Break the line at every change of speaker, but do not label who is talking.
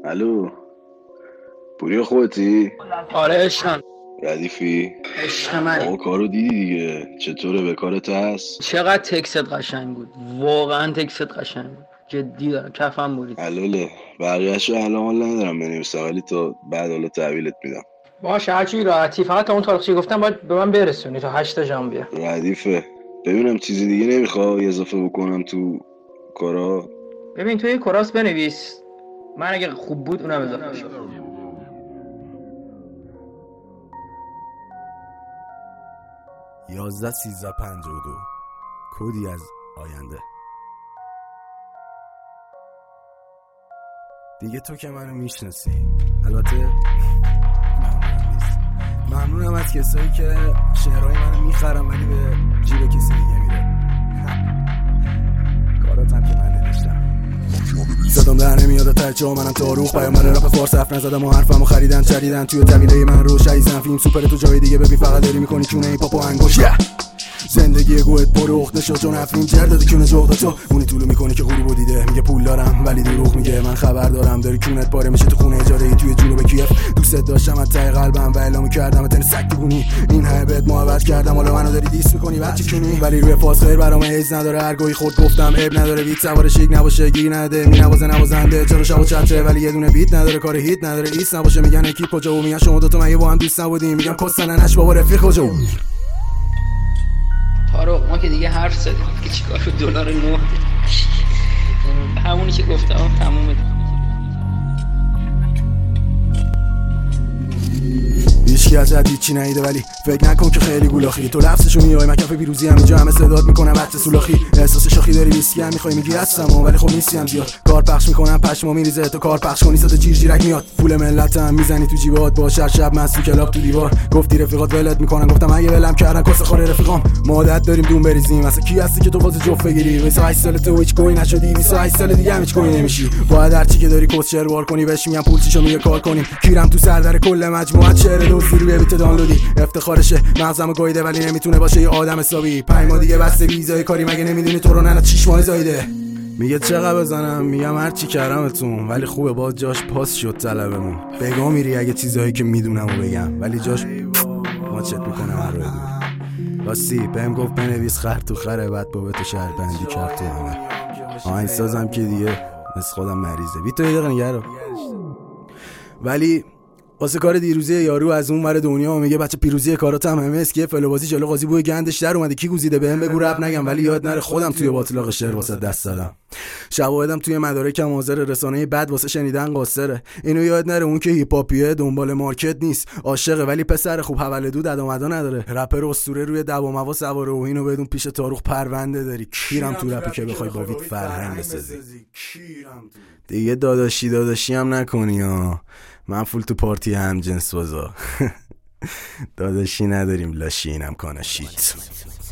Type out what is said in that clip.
الو، پوریا خودتی؟
آره عشقم.
ردیفی؟
عشق منی.
آقا کارو دیدی دیگه، چطوره؟ به کارت هست؟
چقدر تکست قشنگ بود، واقعا تکست قشنگ بود، جدی دارم کفم برید.
حلاله، بقیه‌شو الان حال ندارم بنویسم، ولی تا بعد حالا تحویلت میدم.
باشه هرچی راحتی، فقط تا اون تاریخی گفتم باید به من برسونی تا 8 ژانویه.
ردیفه. ببینم چیزی دیگه نمیخوای اضافه بکنم تو کارا؟
ببین تو یه کراس بنویس، من اگه خوب بود اونم اضافه شد.
11-13-52 کدی از آینده. دیگه تو که منو میشناسی، البته ممنونم نیست. ممنونم از کسایی که شعرهای منو میخرم ولی به جیب کسی دیگه میره. کاراتم که من نوشتم صدام در نمیاد تا جا منم تاروخ پیامبر رپ فارس حرف نزدم و حرفمو خریدن چریدن توی طویله من رو شایزن فیلم سوپر تو جای دیگه ببین فقط داری میکنی چونه ای پاپو انگوش زندگی گوهت پر اخته شد چون افرین جر داده کونه جغد تو اونی طولو میکنه که غروبو دیده میگه پول دارم ولی دروغ میگه. من خبر دارم داری کونت پاره میشه تو خونه اجاره ای توی جنوب کیف. دوست داشتم از ته قلبم و اعلام کردم تن سگ دیوونی این همه بهت محبت کردم حالا منو داری دیس میکنی بچه کونی ولی روی فاز خیر برام ایز نداره. هرگاهی خود گفتم عیب نداره بیت سوار شیک نباشه گیر نده می نوازه نوازنده چرا شب و چتره ولی یه دونه بیت نداره کار هیت نداره ایست نباشه میگن اکیپ کجا و میگن شما دو تا مگه با هم دوست نبودیم میگم کسننش بابا رفیق کجا.
تارو ما که دیگه حرف زدیم که چیکار شد دلار 9 همونی که گفتم تمومه.
هیچکی ازت هیچی نیده ولی فکر نکن که خیلی گولاخی تو لفظشو میای مکف پیروزی همینجا همه صدات میکنم بچه سولاخی احساس شاخی داری ویسکی هم میخوای میگی هستم ولی خب نیستی هم زیاد کار پخش میکنم پشمو میریزه تو کار پخش کنی صدا جیر جیرک میاد پول ملتم میزنی تو جیبات با شب مست تو کلاب تو دیوار گفتی رفیقات ولت میکنن گفتم اگه ولم کردن کس خور رفیقام ما عادت داریم دون بریزیم مثلا کی هستی که تو واسه جفت بگیری 28 سال تو هیچ کوی نشدی 28 سال دیگه هم هیچ کوی نمیشی باید هر چی که داری کس شعر وار کنی بهش میگم پول چیشو میگه کار کنیم کیرم تو سردر کل مجموعه شعر دوستی روی بیت دانلودی افتخارشه مغزمو گاییده ولی نمیتونه باشه یه آدم حسابی 5 ماه دیگه بسته ویزای کاری مگه نمیدونی تو رو نه 6 ماه زایده میگه چقدر بزنم میگم هر چی کردمتون ولی خوبه باز جاش پاس شد طلبمون بگا میری اگه چیزایی که میدونمو بگم ولی جاش ماچت میکنم هر رو بدونم راستی بهم گفت بنویس خر تو خره بعد بابت شهر بندی کرد تو همه آهنگسازم که دیگه مثل خودم مریضه بی تو یه دقیقه نگرم ولی واسه کار دیروزی یارو از اون ور دنیا میگه بچه پیروزی کارات هم همه اسکیه فلوبازی جلو قاضی بوی گندش در اومده کی گوزیده بهم بگو رب نگم ولی یاد نره خودم توی باطلاق شعر واسه دست دادم شواهدم توی مدارکم حاضر رسانه بد واسه شنیدن قاصره اینو یاد نره اون که هیپ هاپیه دنبال مارکت نیست عاشقه ولی پسر خوب حواله دود ادامدا نداره رپر اسطوره روی دباموا سواره و اینو بدون پیش تاروخ پرونده داری کیرم تو رپی که بخوای با ویت فرهنگ بسازی دیگه داداشی هم نکنی ها من فول تو پارتی هم جنس بازا داداشی نداریم لاشی اینم کانا شیت